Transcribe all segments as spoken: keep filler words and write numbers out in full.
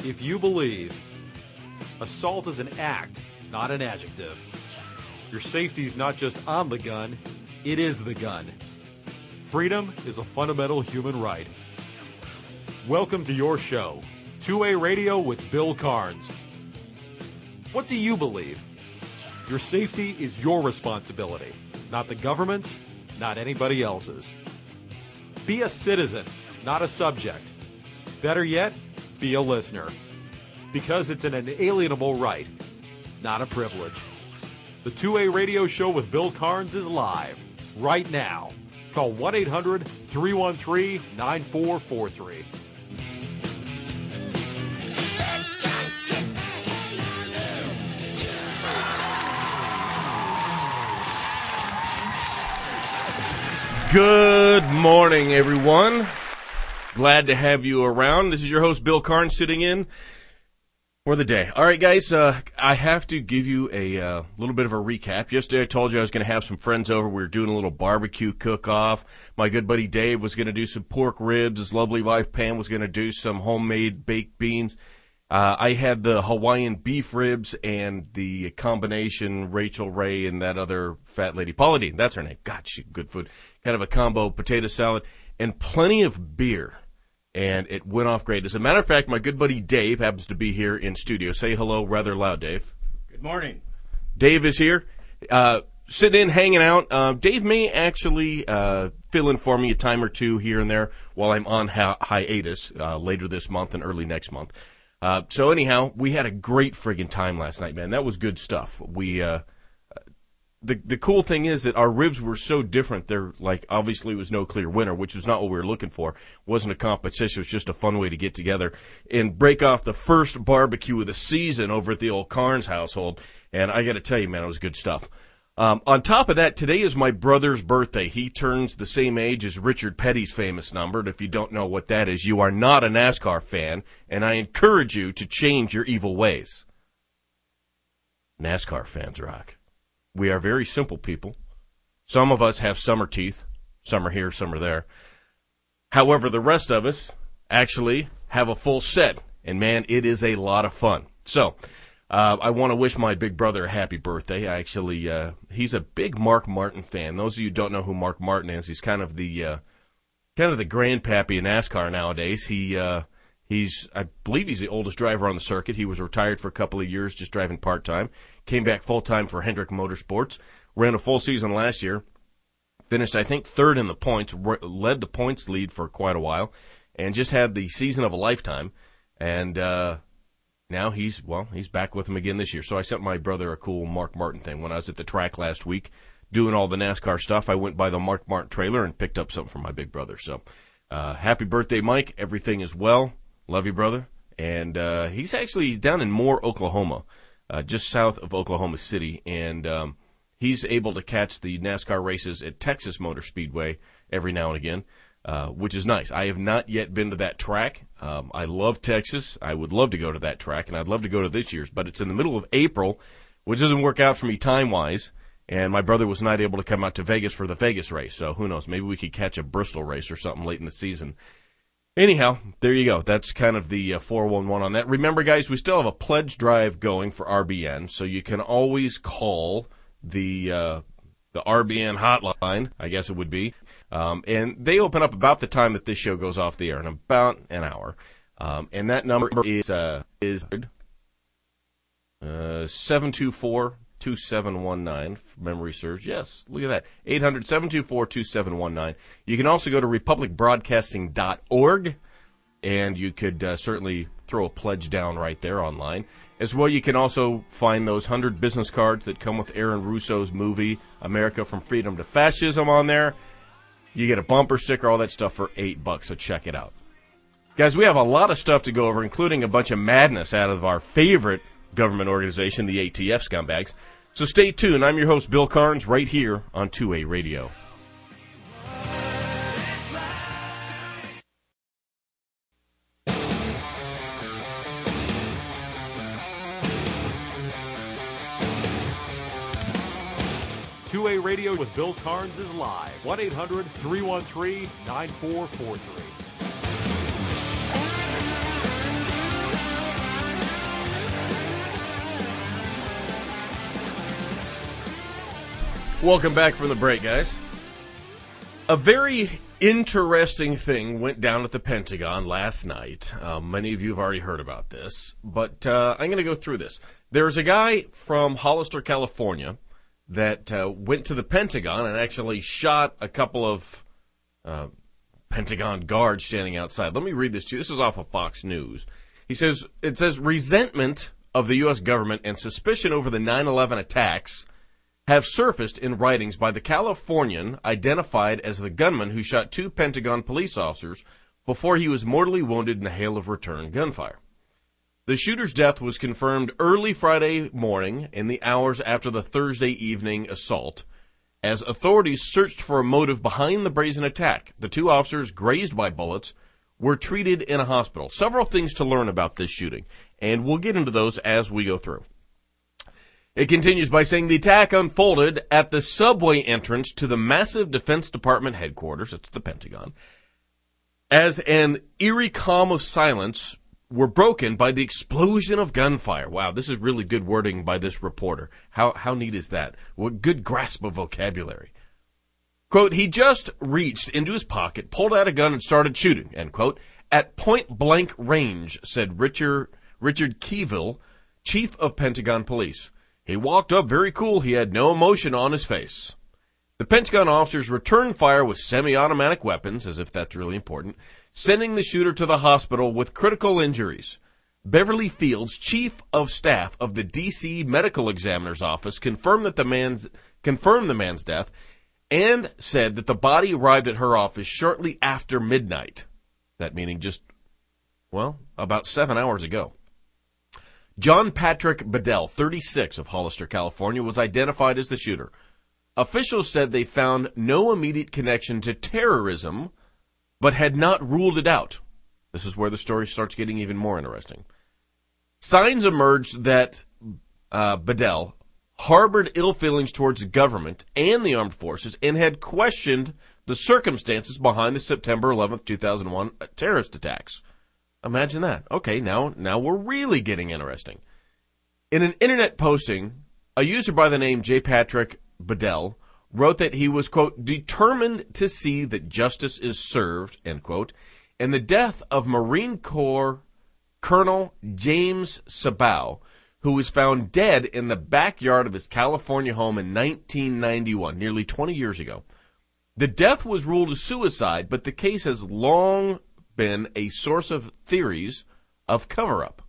if you believe assault is an act, not an adjective. Your safety is not just on the gun, it is the gun. Freedom is a fundamental human right. Welcome to your show, two A Radio with Bill Carnes. What do you believe? Your safety is your responsibility, not the government's, not anybody else's. Be a citizen, not a subject. Better yet, be a listener. Because it's an inalienable right, not a privilege. The two A Radio Show with Bill Carnes is live, right now. Call one eight hundred three one three nine four four three. Good morning, everyone. Glad to have you around. This is your host, Bill Carnes, sitting in for the day. All right, guys, uh, I have to give you a uh, little bit of a recap. Yesterday I told you I was going to have some friends over. We were doing a little barbecue cook-off. My good buddy Dave was going to do some pork ribs. His lovely wife Pam was going to do some homemade baked beans. Uh, I had the Hawaiian beef ribs and the combination Rachel Ray and that other fat lady, Paula Deen, that's her name. God, she good food. Kind of a combo potato salad and plenty of beer. And it went off great. As a matter of fact, my good buddy Dave happens to be here in studio. Say hello rather loud, Dave. Good morning. Dave is here, uh, sitting in, hanging out. Uh, Dave may actually uh, fill in for me a time or two here and there while I'm on hi- hiatus uh, later this month and early next month. Uh, so anyhow, we had a great friggin' time last night, man. That was good stuff. We, uh, the, the cool thing is that our ribs were so different. They're like, obviously it was no clear winner, which was not what we were looking for. It wasn't a competition. It was just a fun way to get together and break off the first barbecue of the season over at the old Carnes household. And I gotta tell you, man, it was good stuff. Um, on top of that, today is my brother's birthday. He turns the same age as Richard Petty's famous number. And if you don't know what that is, you are not a NASCAR fan, and I encourage you to change your evil ways. NASCAR fans rock. We are very simple people. Some of us have summer teeth. Some are here, some are there. However, the rest of us actually have a full set, and man, it is a lot of fun. So, Uh, I want to wish my big brother a happy birthday. I actually, uh, he's a big Mark Martin fan. Those of you who don't know who Mark Martin is, he's kind of the, uh, kind of the grandpappy in NASCAR nowadays. He, uh, he's, I believe he's the oldest driver on the circuit. He was retired for a couple of years, just driving part-time. Came back full-time for Hendrick Motorsports. Ran a full season last year. Finished, I think, third in the points. Led the points lead for quite a while. And just had the season of a lifetime. And, uh, Now he's, well, he's back with him again this year. So I sent my brother a cool Mark Martin thing. When I was at the track last week doing all the NASCAR stuff, I went by the Mark Martin trailer and picked up something for my big brother. So, uh, happy birthday, Mike. Everything is well. Love you, brother. And, uh, he's actually down in Moore, Oklahoma, uh, just south of Oklahoma City. And, um, he's able to catch the NASCAR races at Texas Motor Speedway every now and again. Uh, which is nice. I have not yet been to that track. Um, I love Texas. I would love to go to that track, and I'd love to go to this year's, but it's in the middle of April, which doesn't work out for me time-wise, and my brother was not able to come out to Vegas for the Vegas race, so who knows, maybe we could catch a Bristol race or something late in the season. Anyhow, there you go. That's kind of the uh, four one one on that. Remember, guys, we still have a pledge drive going for R B N, so you can always call the uh, the R B N hotline, I guess it would be. Um, and they open up about the time that this show goes off the air, in about an hour. Um, and that number is, uh, is, uh, seven two four, two seven one nine, if memory serves. Yes, look at that. eight hundred, seven two four, two seven one nine. You can also go to republic broadcasting dot org, and you could, uh, certainly throw a pledge down right there online. As well, you can also find those one hundred business cards that come with Aaron Russo's movie, America from Freedom to Fascism, on there. You get a bumper sticker, all that stuff for eight bucks, so check it out. Guys, we have a lot of stuff to go over, including a bunch of madness out of our favorite government organization, the A T F scumbags. So stay tuned. I'm your host, Bill Carnes, right here on two A Radio. two A Radio with Bill Carnes is live. one eight hundred three one three nine four four three. Welcome back from the break, guys. A very interesting thing went down at the Pentagon last night. Uh, many of you have already heard about this, but uh, I'm going to go through this. There's a guy from Hollister, California, that uh, went to the Pentagon and actually shot a couple of uh, Pentagon guards standing outside. Let me read this to you. This is off of Fox News. He says, it says, resentment of the U S government and suspicion over the nine eleven attacks have surfaced in writings by the Californian identified as the gunman who shot two Pentagon police officers before he was mortally wounded in a hail of return gunfire. The shooter's death was confirmed early Friday morning in the hours after the Thursday evening assault. As authorities searched for a motive behind the brazen attack, the two officers, grazed by bullets, were treated in a hospital. Several things to learn about this shooting, and we'll get into those as we go through. It continues by saying the attack unfolded at the subway entrance to the massive Defense Department headquarters, it's the Pentagon, as an eerie calm of silence were broken by the explosion of gunfire. Wow, this is really good wording by this reporter. How how neat is that? What good grasp of vocabulary. Quote, he just reached into his pocket, pulled out a gun, and started shooting, end quote, at point-blank range, said Richard, Richard Keevil, chief of Pentagon Police. He walked up very cool. He had no emotion on his face. The Pentagon officers returned fire with semi-automatic weapons, as if that's really important, sending the shooter to the hospital with critical injuries. Beverly Fields, chief of staff of the D C Medical Examiner's Office, confirmed that the man's confirmed the man's death and said that the body arrived at her office shortly after midnight. That meaning just, well, about seven hours ago. John Patrick Bedell, thirty-six, of Hollister, California, was identified as the shooter. Officials said they found no immediate connection to terrorism, but had not ruled it out. This is where the story starts getting even more interesting. Signs emerged that uh, Bedell harbored ill feelings towards the government and the armed forces and had questioned the circumstances behind the September eleventh, two thousand one terrorist attacks. Imagine that. Okay, now now we're really getting interesting. In an internet posting, a user by the name J. Patrick Bedell wrote that he was, quote, determined to see that justice is served, end quote, and the death of Marine Corps Colonel James Sabow, who was found dead in the backyard of his California home in nineteen ninety-one, nearly twenty years ago. The death was ruled a suicide, but the case has long been a source of theories of cover-up.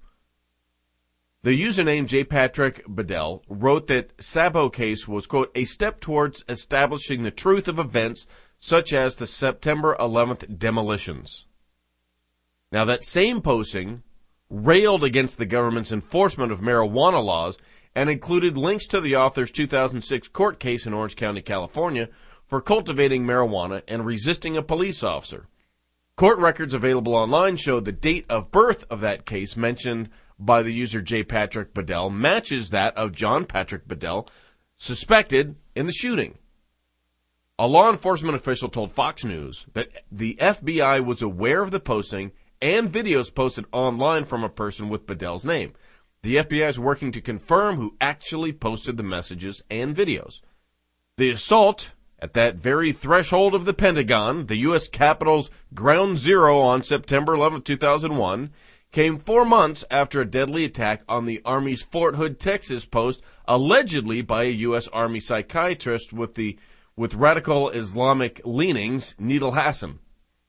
The username J. Patrick Bedell wrote that Sabo case was, quote, a step towards establishing the truth of events such as the September eleventh demolitions. Now, that same posting railed against the government's enforcement of marijuana laws and included links to the author's two thousand six court case in Orange County, California, for cultivating marijuana and resisting a police officer. Court records available online show the date of birth of that case mentioned by the user J. Patrick Bedell matches that of John Patrick Bedell, suspected in the shooting. A law enforcement official told Fox News that the F B I was aware of the posting and videos posted online from a person with Bedell's name. The F B I is working to confirm who actually posted the messages and videos. The assault at that very threshold of the Pentagon, the U S Capitol's ground zero on September eleventh, two thousand one, came four months after a deadly attack on the Army's Fort Hood, Texas post, allegedly by a U S Army psychiatrist with the with radical Islamic leanings, Nidal Hassan.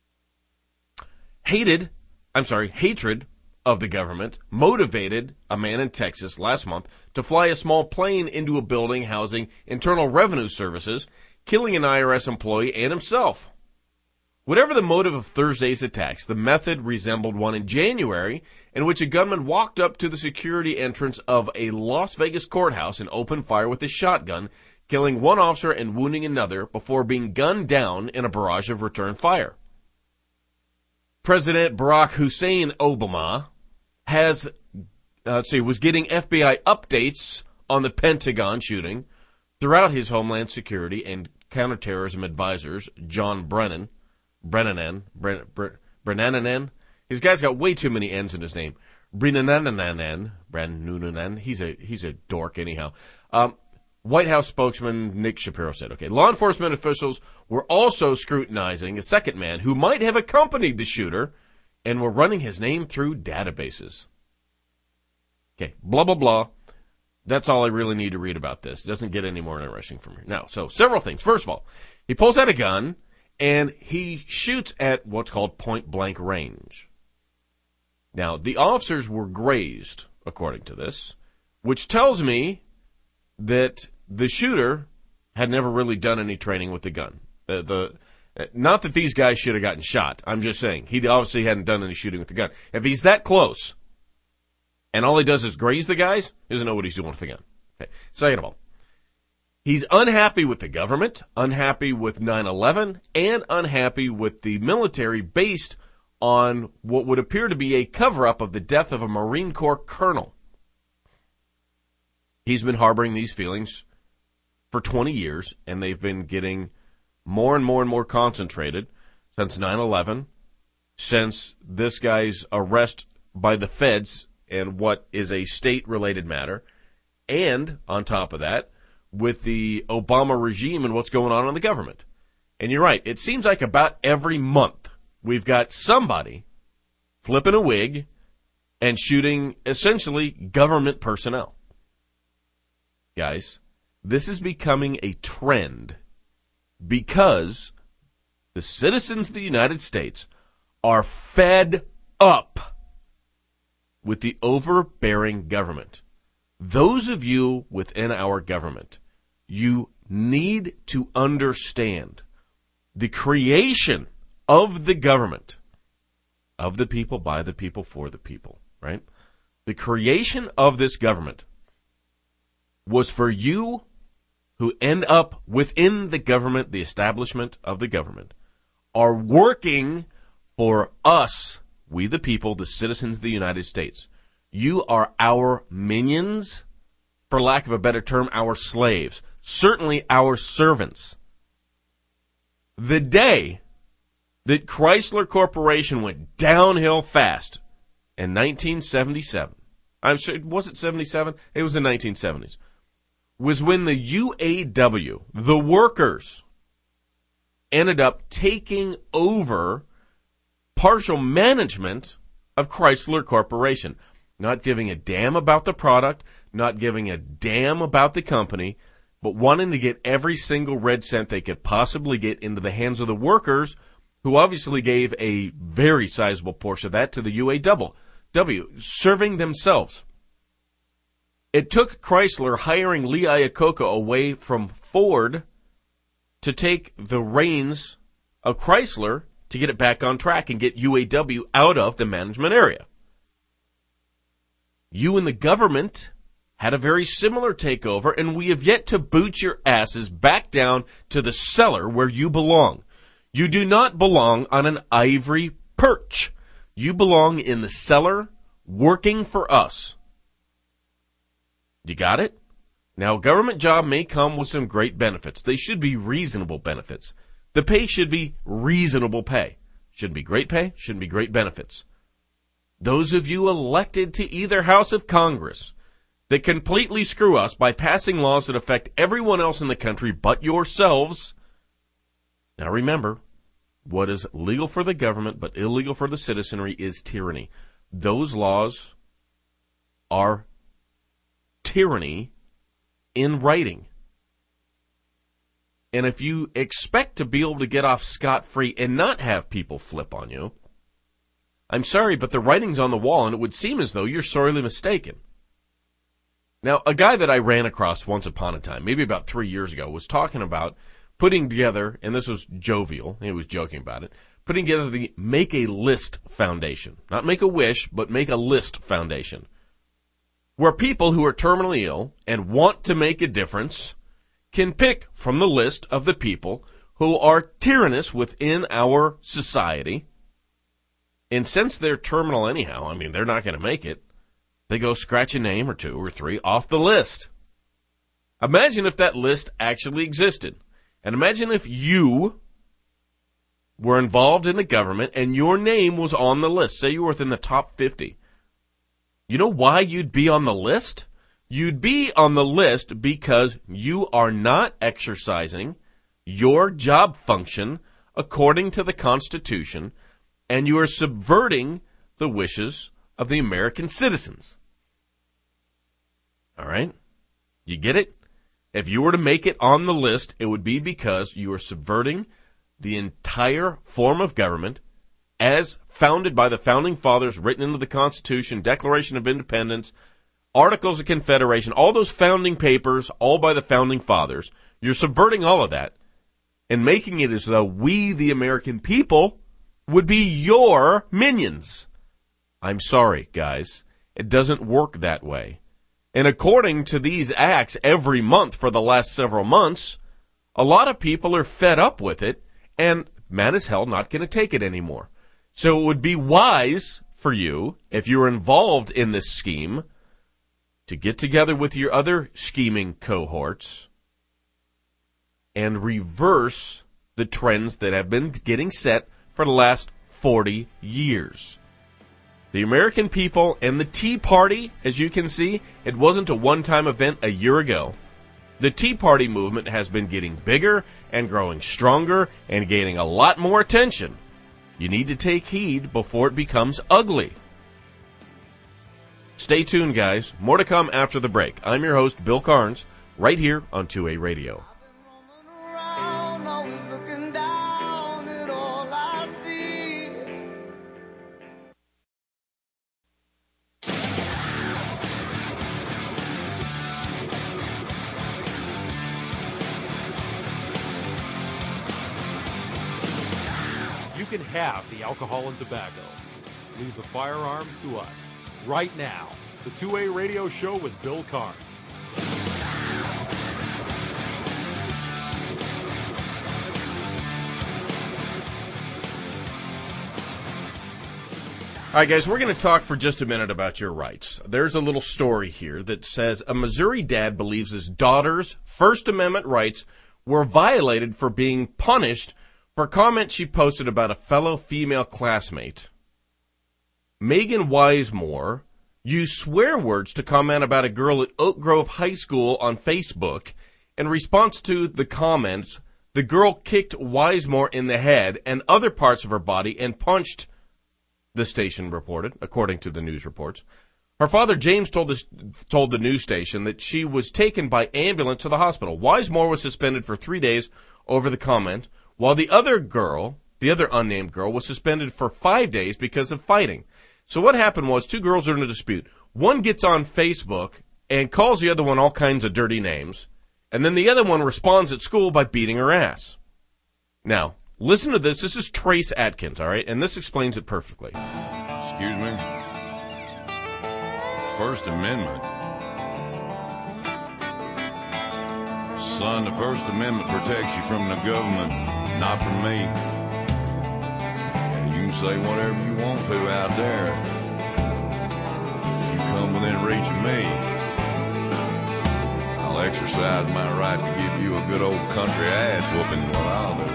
Hated, I'm sorry, hatred of the government motivated a man in Texas last month to fly a small plane into a building housing Internal Revenue Services, killing an I R S employee and himself. Whatever the motive of Thursday's attacks, the method resembled one in January in which a gunman walked up to the security entrance of a Las Vegas courthouse and opened fire with his shotgun, killing one officer and wounding another before being gunned down in a barrage of return fire. President Barack Hussein Obama has, uh, let's see, was getting F B I updates on the Pentagon shooting throughout his Homeland Security and counterterrorism advisors, John Brennan, Brennan, Brennan, Brennan, his guy's got way too many N's in his name. Brennan, Brennan, he's a, he's a dork anyhow. Um, White House spokesman Nick Shapiro said, okay, law enforcement officials were also scrutinizing a second man who might have accompanied the shooter and were running his name through databases. Okay, blah, blah, blah. That's all I really need to read about this. It doesn't get any more interesting from here. Now, so several things. First of all, he pulls out a gun and he shoots at what's called point-blank range. Now, the officers were grazed, according to this, which tells me that the shooter had never really done any training with the gun. The, the not that these guys should have gotten shot. I'm just saying he obviously hadn't done any shooting with the gun. If he's that close and all he does is graze the guys, he doesn't know what he's doing with the gun. Okay. Second of all, he's unhappy with the government, unhappy with nine eleven, and unhappy with the military based on what would appear to be a cover-up of the death of a Marine Corps colonel. He's been harboring these feelings for twenty years, and they've been getting more and more and more concentrated since nine eleven, since this guy's arrest by the feds and what is a state-related matter, and on top of that, with the Obama regime and what's going on in the government. And you're right, it seems like about every month we've got somebody flipping a wig and shooting essentially government personnel. Guys, this is becoming a trend because the citizens of the United States are fed up with the overbearing government. Those of you within our government, you need to understand the creation of the government, of the people, by the people, for the people, right? The creation of this government was for you who end up within the government, the establishment of the government, are working for us, we the people, the citizens of the United States. You are our minions, for lack of a better term, our slaves, certainly our servants. The day that Chrysler Corporation went downhill fast in nineteen seventy-seven, I'm sure, was it seventy-seven? It was the nineteen seventies. Was when the U A W, the workers, ended up taking over partial management of Chrysler Corporation. Not giving a damn about the product, not giving a damn about the company, but wanting to get every single red cent they could possibly get into the hands of the workers, who obviously gave a very sizable portion of that to the U A W, serving themselves. It took Chrysler hiring Lee Iacocca away from Ford to take the reins of Chrysler to get it back on track and get U A W out of the management area. You and the government had a very similar takeover, and we have yet to boot your asses back down to the cellar where you belong. You do not belong on an ivory perch. You belong in the cellar working for us. You got it? Now, a government job may come with some great benefits. They should be reasonable benefits. The pay should be reasonable pay. Shouldn't be great pay, shouldn't be great benefits. Those of you elected to either house of Congress that completely screw us by passing laws that affect everyone else in the country but yourselves. Now remember, what is legal for the government but illegal for the citizenry is tyranny. Those laws are tyranny in writing. And if you expect to be able to get off scot-free and not have people flip on you, I'm sorry, but the writing's on the wall, and it would seem as though you're sorely mistaken. Now, a guy that I ran across once upon a time, maybe about three years ago, was talking about putting together, and this was jovial, he was joking about it, putting together the Make a List Foundation. Not Make a Wish, but Make a List Foundation. Where people who are terminally ill and want to make a difference can pick from the list of the people who are tyrannous within our society. And since they're terminal anyhow, I mean, they're not going to make it, they go scratch a name or two or three off the list. Imagine if that list actually existed. And imagine if you were involved in the government and your name was on the list. Say you were within the top fifty. You know why you'd be on the list? You'd be on the list because you are not exercising your job function according to the Constitution, and you are subverting the wishes of the American citizens. All right? You get it? If you were to make it on the list, it would be because you are subverting the entire form of government as founded by the Founding Fathers, written into the Constitution, Declaration of Independence, Articles of Confederation, all those founding papers, all by the Founding Fathers. You're subverting all of that and making it as though we, the American people, would be your minions. I'm sorry, guys. It doesn't work that way. And according to these acts every month for the last several months, a lot of people are fed up with it and mad as hell not going to take it anymore. So it would be wise for you, if you're involved in this scheme, to get together with your other scheming cohorts and reverse the trends that have been getting set for the last forty years. The American people and the Tea Party, as you can see, it wasn't a one-time event a year ago. The Tea Party movement has been getting bigger and growing stronger and gaining a lot more attention. You need to take heed before it becomes ugly. Stay tuned, guys. More to come after the break. I'm your host, Bill Carnes, right here on two A Radio. You can have the alcohol and tobacco. Leave the firearms to us. Right now, the two A Radio Show with Bill Carnes. All right, guys, we're going to talk for just a minute about your rights. There's a little story here that says a Missouri dad believes his daughter's First Amendment rights were violated for being punished for comments she posted about a fellow female classmate. Megan Wisemore used swear words to comment about a girl at Oak Grove High School on Facebook. In response to the comments, the girl kicked Wisemore in the head and other parts of her body and punched, the station reported, according to the news reports. Her father, James, told, this, told the news station that she was taken by ambulance to the hospital. Wisemore was suspended for three days over the comment, while the other girl, the other unnamed girl, was suspended for five days because of fighting. So what happened was two girls are in a dispute. One gets on Facebook and calls the other one all kinds of dirty names, and then the other one responds at school by beating her ass. Now, listen to this. This is Trace Atkins, all right? And this explains it perfectly. Excuse me? First Amendment. Son, the First Amendment protects you from the government, not from me. And you can say whatever you want to out there. If you come within reach of me, I'll exercise my right to give you a good old country ass whooping what I'll do.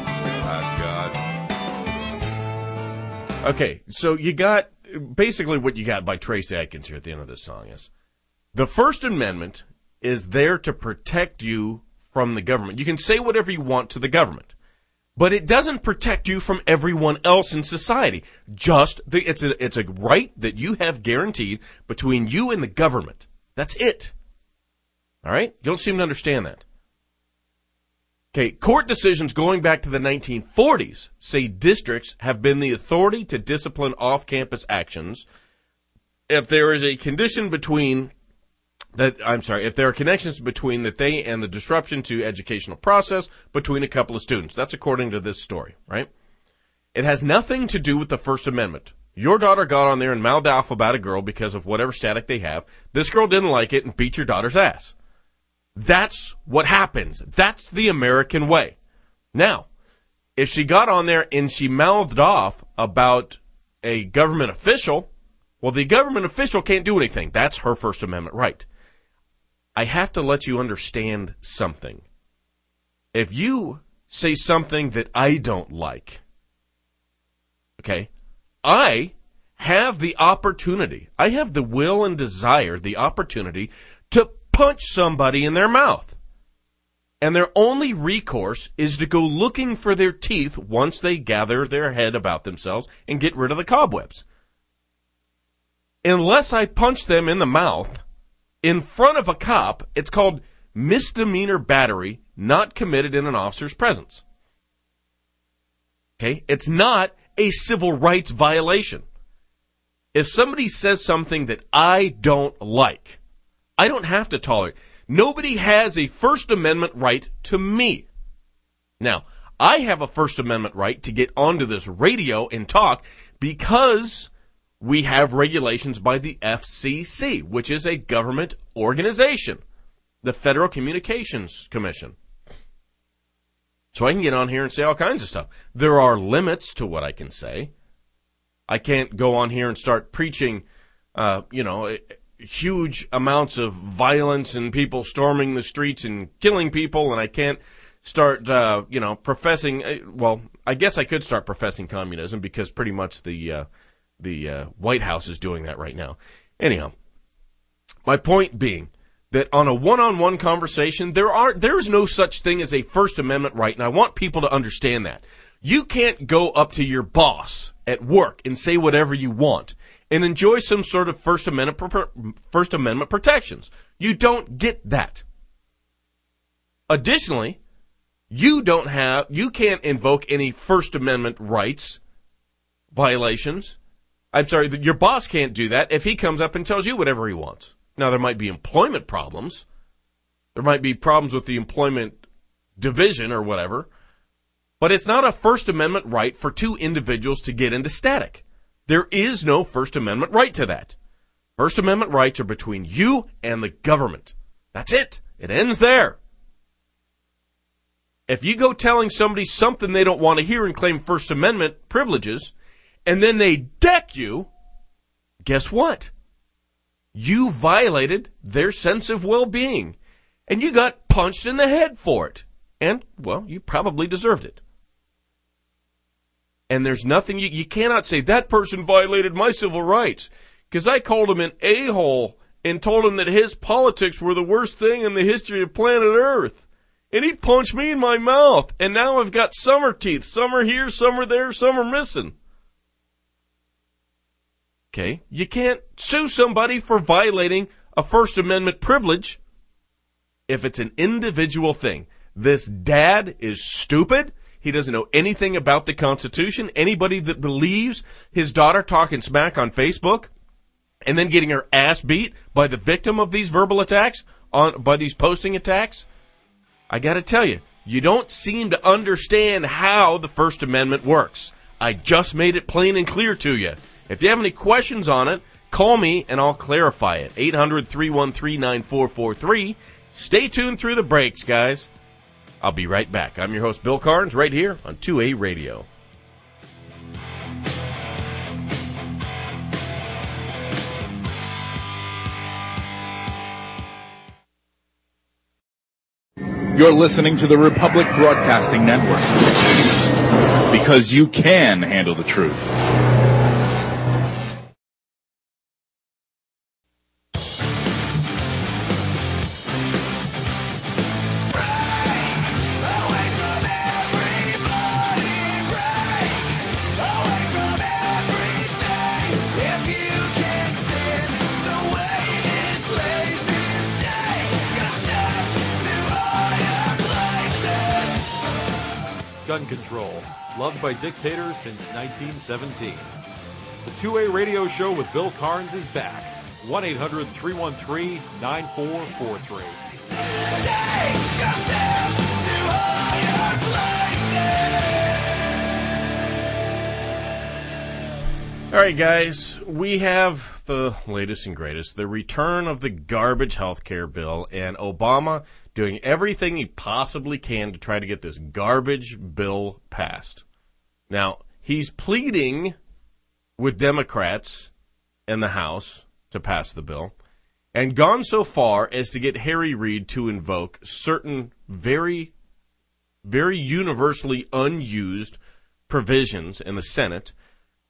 Right, God. Okay, so you got, basically what you got by Trace Atkins here at the end of this song is, the First Amendment is there to protect you from the government. You can say whatever you want to the government, but it doesn't protect you from everyone else in society. Just the, it's a it's a right that you have guaranteed between you and the government. That's it. All right? You don't seem to understand that. Okay, court decisions going back to the nineteen forties say districts have been the authority to discipline off-campus actions if there is a condition between that, I'm sorry, if there are connections between that they and the disruption to educational process between a couple of students. That's according to this story, right? It has nothing to do with the First Amendment. Your daughter got on there and mouthed off about a girl because of whatever static they have. This girl didn't like it and beat your daughter's ass. That's what happens. That's the American way. Now, if she got on there and she mouthed off about a government official, well, the government official can't do anything. That's her First Amendment right. I have to let you understand something. If you say something that I don't like, okay, I have the opportunity, I have the will and desire, the opportunity to punch somebody in their mouth. And their only recourse is to go looking for their teeth once they gather their head about themselves and get rid of the cobwebs. Unless I punch them in the mouth in front of a cop, it's called misdemeanor battery not committed in an officer's presence. Okay? It's not a civil rights violation. If somebody says something that I don't like, I don't have to tolerate. Nobody has a First Amendment right to me. Now, I have a First Amendment right to get onto this radio and talk because we have regulations by the F C C, which is a government organization, the Federal Communications Commission. So I can get on here and say all kinds of stuff. There are limits to what I can say. I can't go on here and start preaching, uh, you know, huge amounts of violence and people storming the streets and killing people, and I can't start, uh, you know, professing, uh, well, I guess I could start professing communism because pretty much the, uh, the, uh, White House is doing that right now. Anyhow, my point being that on a one-on-one conversation, there are, there's no such thing as a First Amendment right, and I want people to understand that. You can't go up to your boss at work and say whatever you want and enjoy some sort of First Amendment First Amendment protections. You don't get that. Additionally, you don't have, you can't invoke any First Amendment rights violations. I'm sorry, your boss can't do that if he comes up and tells you whatever he wants. Now, there might be employment problems. There might be problems with the employment division or whatever. But it's not a First Amendment right for two individuals to get into static. There is no First Amendment right to that. First Amendment rights are between you and the government. That's it. It ends there. If you go telling somebody something they don't want to hear and claim First Amendment privileges, and then they deck you, guess what? You violated their sense of well-being, and you got punched in the head for it. And, well, you probably deserved it. And there's nothing, you, you cannot say, that person violated my civil rights, because I called him an a-hole and told him that his politics were the worst thing in the history of planet Earth. And he punched me in my mouth, and now I've got summer teeth. Some are here, some are there, some are missing. Okay? You can't sue somebody for violating a First Amendment privilege if it's an individual thing. This dad is stupid. He doesn't know anything about the Constitution. Anybody that believes his daughter talking smack on Facebook and then getting her ass beat by the victim of these verbal attacks, on by these posting attacks, I got to tell you, you don't seem to understand how the First Amendment works. I just made it plain and clear to you. If you have any questions on it, call me and I'll clarify it. eight hundred, three one three, nine four four three. Stay tuned through the breaks, guys. I'll be right back. I'm your host, Bill Carnes, right here on two A Radio. You're listening to the Republic Broadcasting Network, because you can handle the truth. Gun control, loved by dictators since nineteen seventeen. The two A Radio Show with Bill Carnes is back. one eight hundred, three one three, nine four four three. All right, guys, we have the latest and greatest, the return of the garbage health care bill, and Obama doing everything he possibly can to try to get this garbage bill passed. Now, he's pleading with Democrats in the House to pass the bill, and gone so far as to get Harry Reid to invoke certain very, very universally unused provisions in the Senate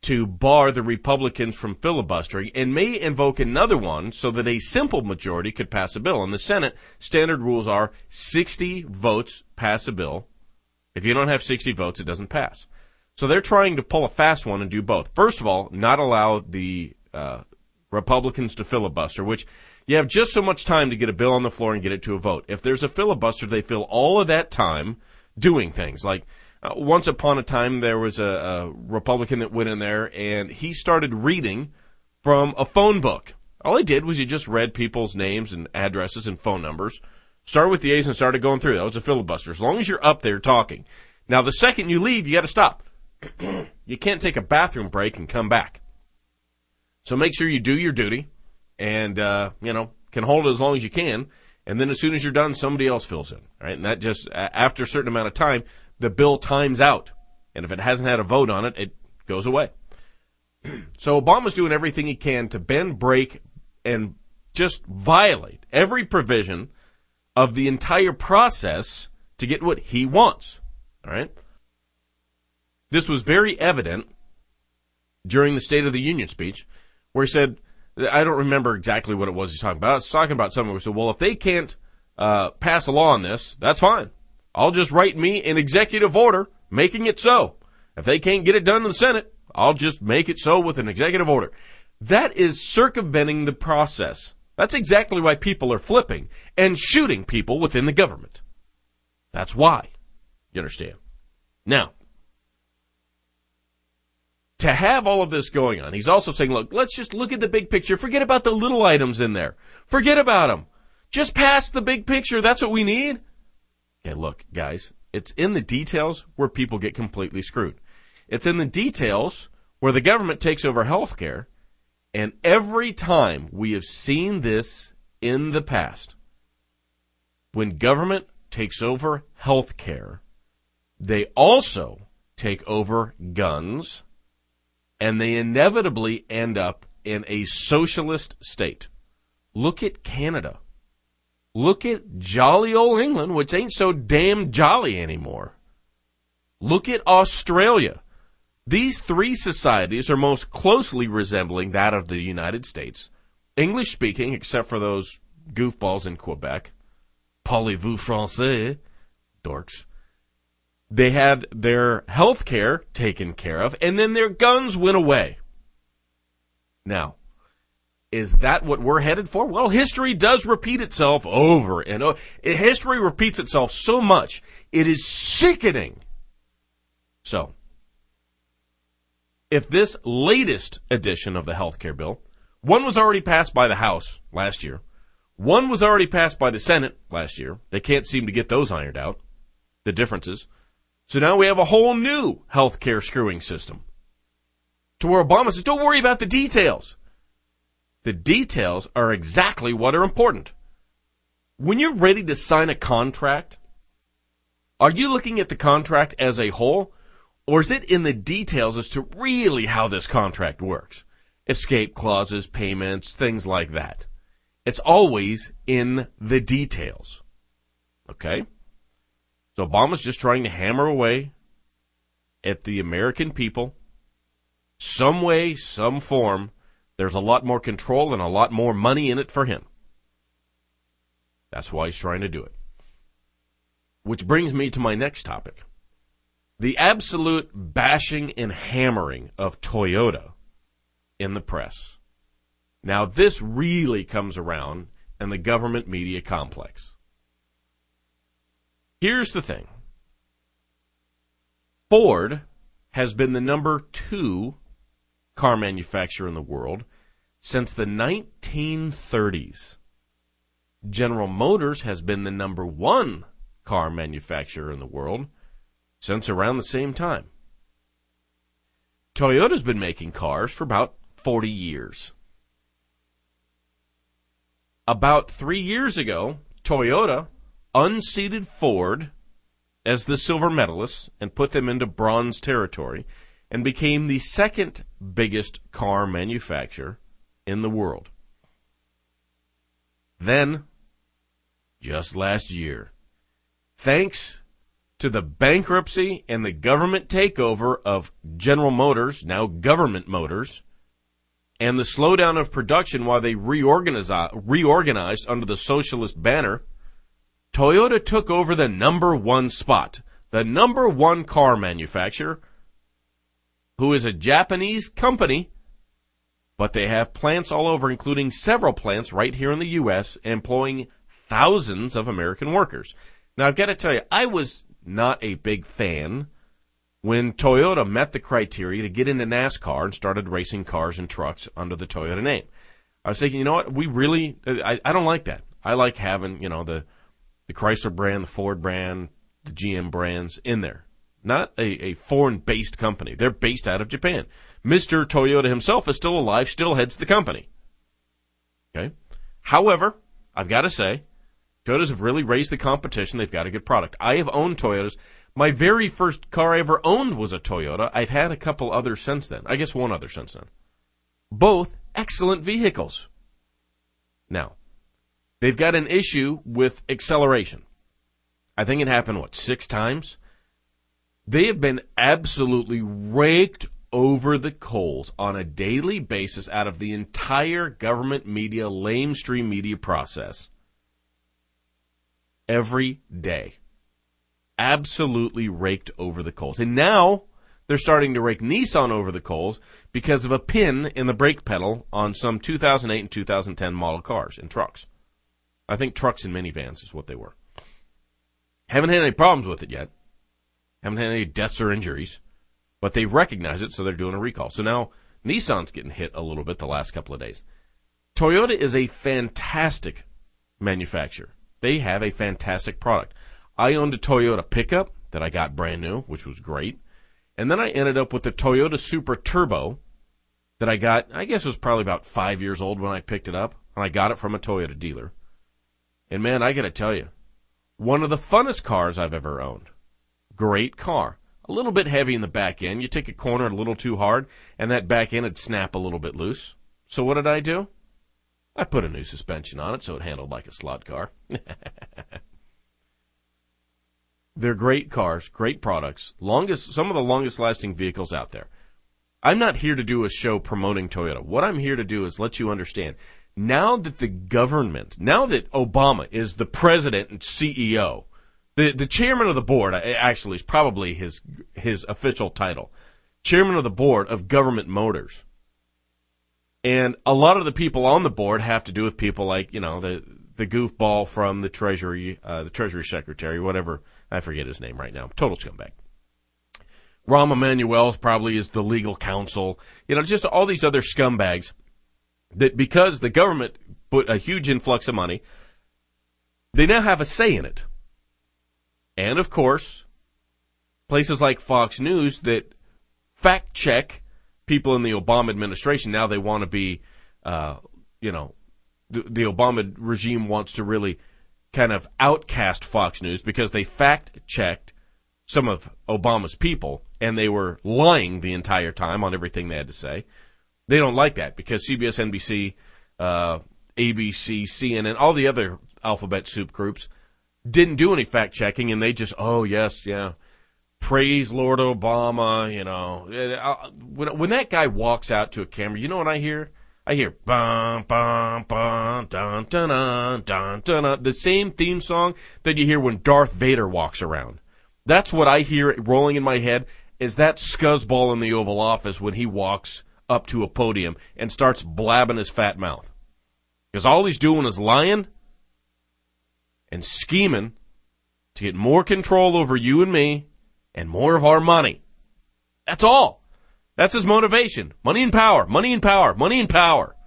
to bar the Republicans from filibustering and may invoke another one so that a simple majority could pass a bill. In the Senate, standard rules are sixty votes pass a bill. If you don't have sixty votes, it doesn't pass. So they're trying to pull a fast one and do both. First of all, not allow the uh, Republicans to filibuster, which you have just so much time to get a bill on the floor and get it to a vote. If there's a filibuster, they fill all of that time doing things. Like uh, once upon a time, there was a, a Republican that went in there, and he started reading from a phone book. All he did was he just read people's names and addresses and phone numbers, started with the A's and started going through. That was a filibuster, as long as you're up there talking. Now, the second you leave, you got to stop. You can't take a bathroom break and come back. So make sure you do your duty and, uh, you know, can hold it as long as you can. And then as soon as you're done, somebody else fills in. Right? And that just, after a certain amount of time, the bill times out. And if it hasn't had a vote on it, it goes away. So Obama's doing everything he can to bend, break, and just violate every provision of the entire process to get what he wants. All right? This was very evident during the State of the Union speech, where he said, I don't remember exactly what it was he's talking about. I was talking about something where he said, well, if they can't uh, pass a law on this, that's fine. I'll just write me an executive order making it so. If they can't get it done in the Senate, I'll just make it so with an executive order. That is circumventing the process. That's exactly why people are flipping and shooting people within the government. That's why. You understand? Now, to have all of this going on, he's also saying, look, let's just look at the big picture. Forget about the little items in there. Forget about them. Just pass the big picture. That's what we need. Okay, look, guys, it's in the details where people get completely screwed. It's in the details where the government takes over health care, and every time we have seen this in the past, when government takes over health care, they also take over guns, and they inevitably end up in a socialist state. Look at Canada. Look at jolly old England, which ain't so damn jolly anymore. Look at Australia. These three societies are most closely resembling that of the United States. English speaking, except for those goofballs in Quebec. Parlez-vous français? Dorks. They had their health care taken care of, and then their guns went away. Now, is that what we're headed for? Well, history does repeat itself over and over. History repeats itself so much, it is sickening. So, if this latest edition of the health care bill, one was already passed by the House last year, one was already passed by the Senate last year, they can't seem to get those ironed out, the differences. So now we have a whole new health care screwing system. To where Obama says, don't worry about the details. The details are exactly what are important. When you're ready to sign a contract, are you looking at the contract as a whole, or is it in the details as to really how this contract works? Escape clauses, payments, things like that. It's always in the details. Okay? So Obama's just trying to hammer away at the American people. Some way, some form, there's a lot more control and a lot more money in it for him. That's why he's trying to do it. Which brings me to my next topic. The absolute bashing and hammering of Toyota in the press. Now, this really comes around in the government media complex. Here's the thing. Ford has been the number two car manufacturer in the world since the nineteen thirties. General Motors has been the number one car manufacturer in the world since around the same time. Toyota's been making cars for about forty years. About three years ago, Toyota unseated Ford as the silver medalists and put them into bronze territory and became the second biggest car manufacturer in the world. Then, just last year, thanks to the bankruptcy and the government takeover of General Motors, now Government Motors, and the slowdown of production while they reorganize, reorganized under the socialist banner, Toyota took over the number one spot. The number one car manufacturer, who is a Japanese company, but they have plants all over, including several plants right here in the U S, employing thousands of American workers. Now, I've got to tell you, I was not a big fan when Toyota met the criteria to get into NASCAR and started racing cars and trucks under the Toyota name. I was thinking, you know what, we really, I, I don't like that. I like having, you know, the, the Chrysler brand, the Ford brand, the G M brands in there. Not a, a foreign-based company. They're based out of Japan. Mister Toyota himself is still alive, still heads the company. Okay. However, I've got to say, Toyotas have really raised the competition. They've got a good product. I have owned Toyotas. My very first car I ever owned was a Toyota. I've had a couple others since then. I guess one other since then. Both excellent vehicles. Now, they've got an issue with acceleration. I think it happened, what, six times? They have been absolutely raked over the coals on a daily basis out of the entire government media, lamestream media process. Every day. Absolutely raked over the coals. And now they're starting to rake Nissan over the coals because of a pin in the brake pedal on some two thousand eight and two thousand ten model cars and trucks. I think trucks and minivans is what they were. Haven't had any problems with it yet. Haven't had any deaths or injuries. But they've recognized it, so they're doing a recall. So now Nissan's getting hit a little bit the last couple of days. Toyota is a fantastic manufacturer. They have a fantastic product. I owned a Toyota pickup that I got brand new, which was great. And then I ended up with the Toyota Supra Turbo that I got, I guess it was probably about five years old when I picked it up. And I got it from a Toyota dealer. And man, I got to tell you, one of the funnest cars I've ever owned. Great car. A little bit heavy in the back end. You take a corner a little too hard, and that back end would snap a little bit loose. So what did I do? I put a new suspension on it so it handled like a slot car. They're great cars, great products, longest, some of the longest lasting vehicles out there. I'm not here to do a show promoting Toyota. What I'm here to do is let you understand. Now that the government, now that Obama is the president and C E O, the the chairman of the board, actually is probably his his official title, chairman of the board of Government Motors. And a lot of the people on the board have to do with people like, you know, the the goofball from the Treasury, uh, the Treasury Secretary, whatever, I forget his name right now, total scumbag. Rahm Emanuel probably is the legal counsel. You know, just all these other scumbags that because the government put a huge influx of money, they now have a say in it. And, of course, places like Fox News that fact-check people in the Obama administration. Now they want to be, uh, you know, the, the Obama regime wants to really kind of outcast Fox News because they fact-checked some of Obama's people, and they were lying the entire time on everything they had to say. They don't like that because C B S, N B C, uh, A B C, C N N, all the other alphabet soup groups didn't do any fact-checking, and they just, oh, yes, yeah, praise Lord Obama, you know. When, when that guy walks out to a camera, you know what I hear? I hear, bum, bum, bum, dun, dun, dun, dun, dun, dun, the same theme song that you hear when Darth Vader walks around. That's what I hear rolling in my head, is that scuzzball in the Oval Office when he walks up to a podium and starts blabbing his fat mouth. Because all he's doing is lying and scheming to get more control over you and me and more of our money. That's all. That's his motivation. Money and power, money and power, money and power.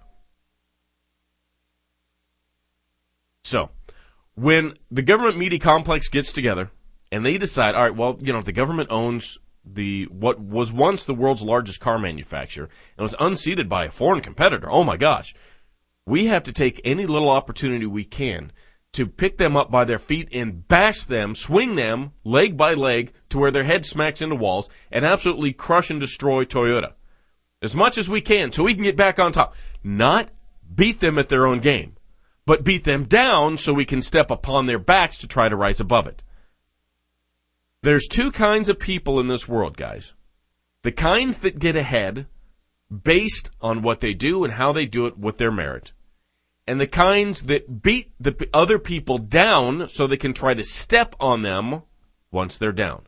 So, when the government media complex gets together and they decide, all right, well, you know, the government owns the what was once the world's largest car manufacturer and was unseated by a foreign competitor. Oh, my gosh. We have to take any little opportunity we can to pick them up by their feet and bash them, swing them leg by leg to where their head smacks into walls and absolutely crush and destroy Toyota as much as we can so we can get back on top. Not beat them at their own game, but beat them down so we can step upon their backs to try to rise above it. There's two kinds of people in this world, guys. The kinds that get ahead based on what they do and how they do it with their merit. And the kinds that beat the other people down so they can try to step on them once they're down.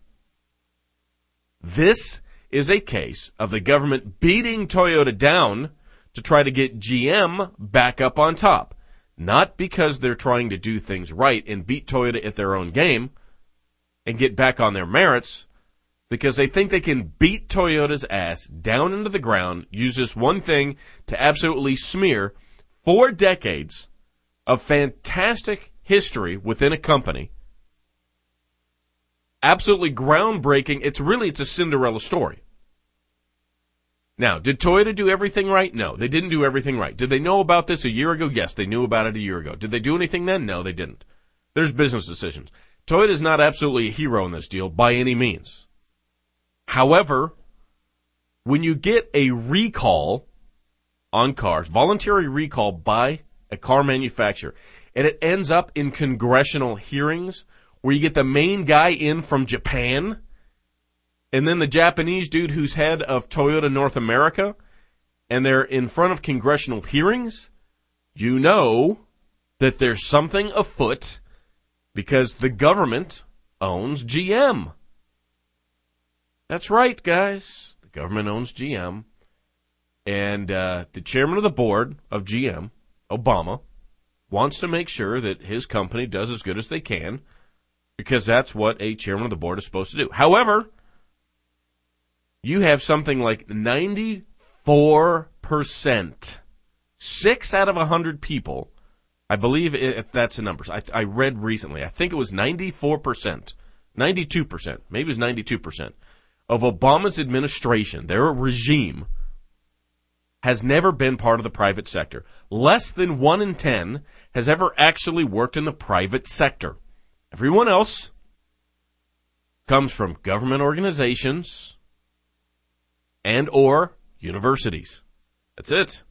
This is a case of the government beating Toyota down to try to get G M back up on top. Not because they're trying to do things right and beat Toyota at their own game and get back on their merits, because they think they can beat Toyota's ass down into the ground, use this one thing to absolutely smear four decades of fantastic history within a company. Absolutely groundbreaking. It's really, it's a Cinderella story. Now, did Toyota do everything right? No, they didn't do everything right. Did they know about this a year ago? Yes, they knew about it a year ago. Did they do anything then? No, they didn't. There's business decisions. Toyota is not absolutely a hero in this deal by any means. However, when you get a recall on cars, voluntary recall by a car manufacturer, and it ends up in congressional hearings where you get the main guy in from Japan, and then the Japanese dude who's head of Toyota North America, and they're in front of congressional hearings, you know that there's something afoot because the government owns G M. That's right, guys. The government owns G M. And uh, the chairman of the board of G M, Obama, wants to make sure that his company does as good as they can because that's what a chairman of the board is supposed to do. However, you have something like ninety-four percent, six out of one hundred people, I believe if that's the numbers. I, I read recently, I think it was ninety-four percent, ninety-two percent, maybe it was ninety-two percent, of Obama's administration, their regime, has never been part of the private sector. Less than one in ten has ever actually worked in the private sector. Everyone else comes from government organizations and or universities. That's it.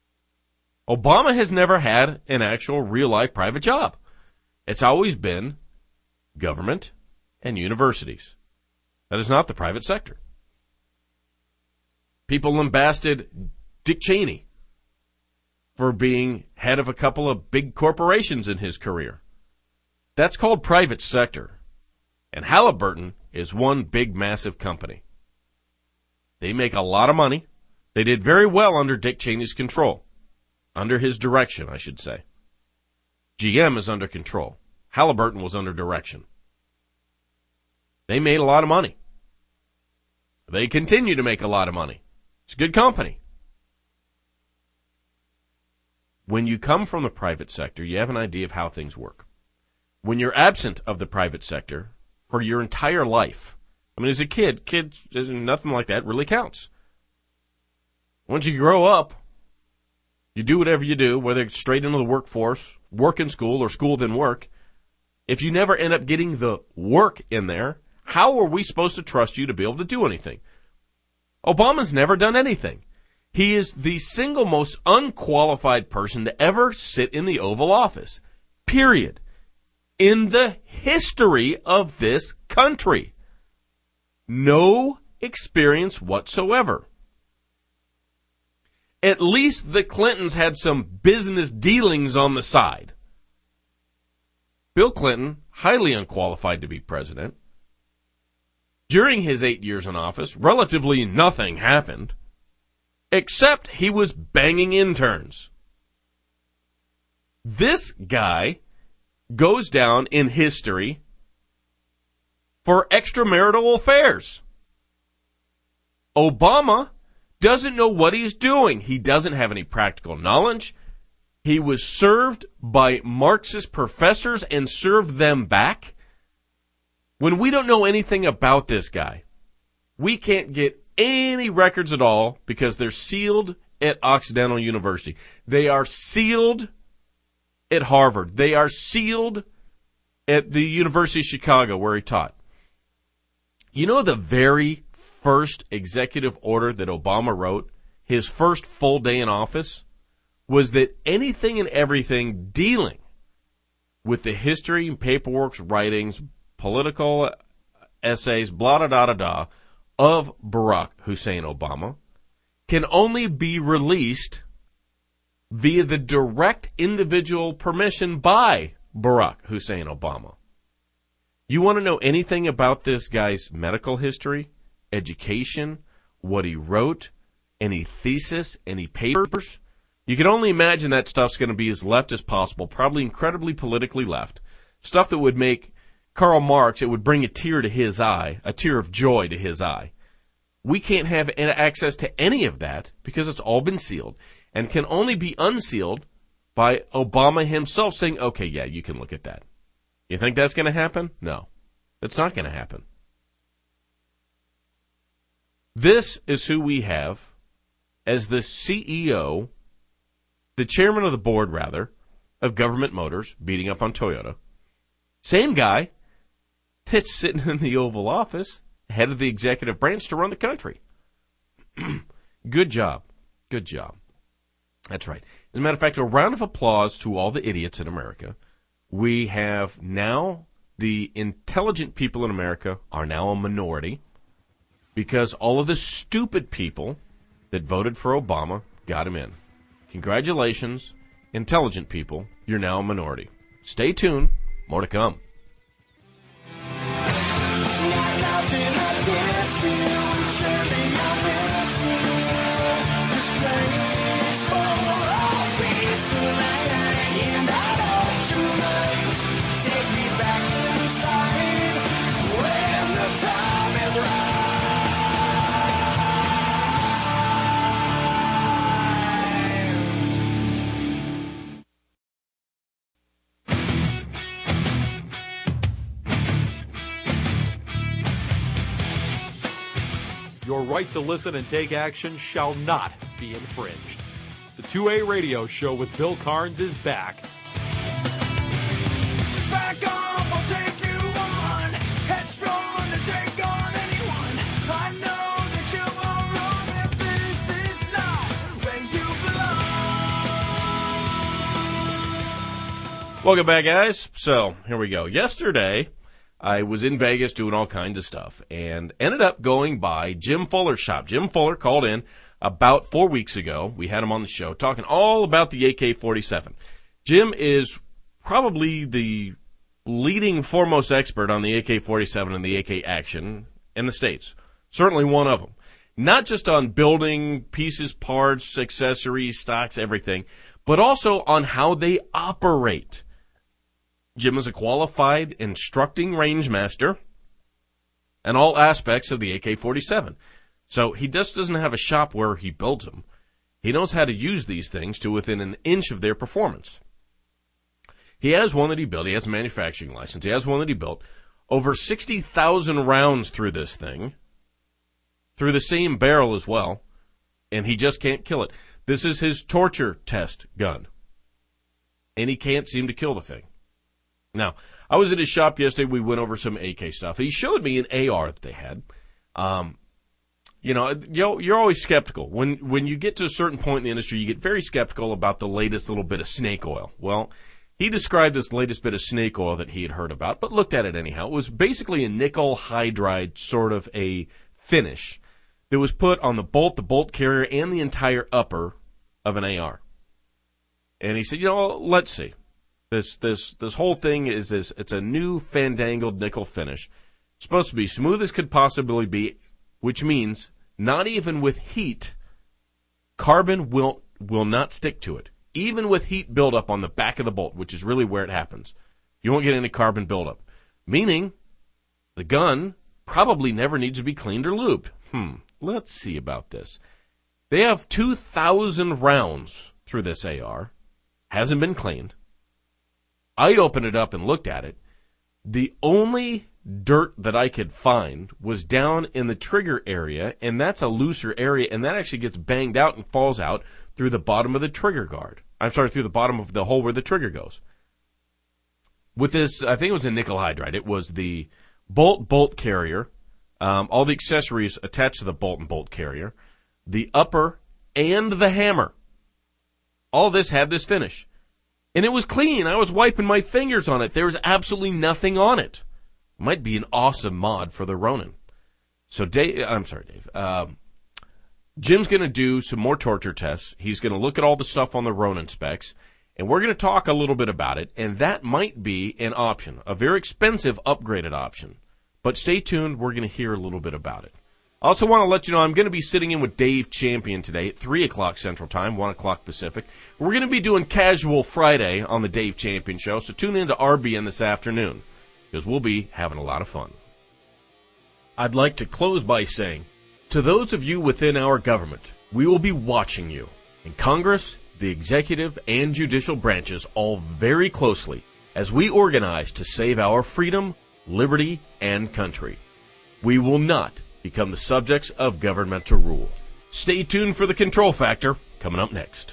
Obama has never had an actual real-life private job. It's always been government and universities. That is not the private sector. People lambasted Dick Cheney for being head of a couple of big corporations in his career. That's called private sector. And Halliburton is one big, massive company. They make a lot of money. They did very well under Dick Cheney's control. Under his direction, I should say. G M is under control. Halliburton was under direction. They made a lot of money. They continue to make a lot of money. It's a good company. When you come from the private sector, you have an idea of how things work. When you're absent of the private sector for your entire life, I mean, as a kid, kids, nothing like that really counts. Once you grow up, you do whatever you do, whether it's straight into the workforce, work in school, or school then work. If you never end up getting the work in there, how are we supposed to trust you to be able to do anything? Obama's never done anything. He is the single most unqualified person to ever sit in the Oval Office. Period. In the history of this country. No experience whatsoever. At least the Clintons had some business dealings on the side. Bill Clinton, highly unqualified to be president. During his eight years in office, relatively nothing happened, except he was banging interns. This guy goes down in history for extramarital affairs. Obama doesn't know what he's doing. He doesn't have any practical knowledge. He was served by Marxist professors and served them back. When we don't know anything about this guy, we can't get any records at all because they're sealed at Occidental University. They are sealed at Harvard. They are sealed at the University of Chicago where he taught. You know the very first executive order that Obama wrote, his first full day in office, was that anything and everything dealing with the history and paperwork, writings, political essays, blah, da, da, da, da, of Barack Hussein Obama can only be released via the direct individual permission by Barack Hussein Obama. You want to know anything about this guy's medical history, education, what he wrote, any thesis, any papers? You can only imagine that stuff's going to be as left as possible, probably incredibly politically left. Stuff that would make Karl Marx, it would bring a tear to his eye, a tear of joy to his eye. We can't have access to any of that because it's all been sealed and can only be unsealed by Obama himself saying, okay, yeah, you can look at that. You think that's going to happen? No, it's not going to happen. This is who we have as the C E O, the chairman of the board, rather, of Government Motors, beating up on Toyota. Same guy that's sitting in the Oval Office, head of the executive branch to run the country. Good job. Good job. That's right. As a matter of fact, a round of applause to all the idiots in America. We have now, the intelligent people in America are now a minority because all of the stupid people that voted for Obama got him in. Congratulations, intelligent people, you're now a minority. Stay tuned, more to come. Your right to listen and take action shall not be infringed. The two A Radio Show with Bill Carnes is back. Back off, I'll take you on. Headstrong to take on anyone. I know that you are wrong, that this is not where you belong. Welcome back, guys. So, here we go. Yesterday, I was in Vegas doing all kinds of stuff and ended up going by Jim Fuller's shop. Jim Fuller called in about four weeks ago. We had him on the show talking all about the A K forty-seven. Jim is probably the leading foremost expert on the A K forty-seven and the A K action in the States. Certainly one of them. Not just on building pieces, parts, accessories, stocks, everything, but also on how they operate. Jim is a qualified instructing range master in all aspects of the A K forty-seven. So he just doesn't have a shop where he builds them. He knows how to use these things to within an inch of their performance. He has one that he built. He has a manufacturing license. He has one that he built. Over sixty thousand rounds through this thing, through the same barrel as well, and he just can't kill it. This is his torture test gun, and he can't seem to kill the thing. Now, I was at his shop yesterday. We went over some A K stuff. He showed me an A R that they had. Um, you know, you're always skeptical. When when you get to a certain point in the industry, you get very skeptical about the latest little bit of snake oil. Well, he described this latest bit of snake oil that he had heard about, but looked at it anyhow. It was basically a nickel hydride sort of a finish that was put on the bolt, the bolt carrier, and the entire upper of an A R. And he said, you know, let's see. This this this whole thing is this. It's a new fandangled nickel finish. It's supposed to be smooth as could possibly be, which means not even with heat, carbon will will not stick to it. Even with heat buildup on the back of the bolt, which is really where it happens, you won't get any carbon buildup. Meaning, the gun probably never needs to be cleaned or lubed. Hmm. Let's see about this. They have two thousand rounds through this A R. Hasn't been cleaned. I opened it up and looked at it. The only dirt that I could find was down in the trigger area, and that's a looser area, and that actually gets banged out and falls out through the bottom of the trigger guard. I'm sorry, through the bottom of the hole where the trigger goes. With this, I think it was a nickel hydride. It was the bolt bolt carrier, um, all the accessories attached to the bolt and bolt carrier, the upper, and the hammer. All this had this finish. And it was clean. I was wiping my fingers on it. There was absolutely nothing on it. Might be an awesome mod for the Ronin. So Dave, I'm sorry, Dave. Um, Jim's going to do some more torture tests. He's going to look at all the stuff on the Ronin specs, and we're going to talk a little bit about it, and that might be an option, a very expensive upgraded option. But stay tuned. We're going to hear a little bit about it. I also want to let you know I'm going to be sitting in with Dave Champion today at three o'clock Central Time, one o'clock Pacific. We're going to be doing Casual Friday on the Dave Champion Show, so tune in to R B N this afternoon, because we'll be having a lot of fun. I'd like to close by saying, to those of you within our government, we will be watching you. In Congress, the executive and judicial branches all very closely as we organize to save our freedom, liberty, and country. We will not become the subjects of governmental rule. Stay tuned for the Control Factor coming up next.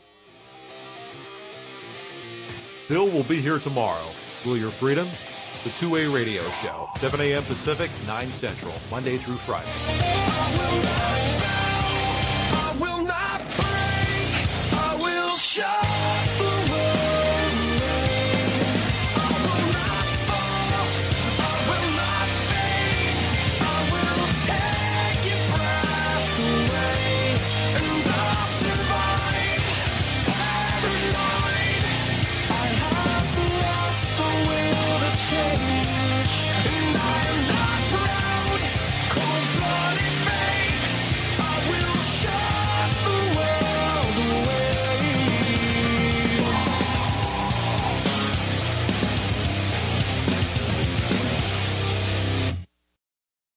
Bill will be here tomorrow. Will your freedoms? The two-way radio show, seven a.m. Pacific, nine Central, Monday through Friday.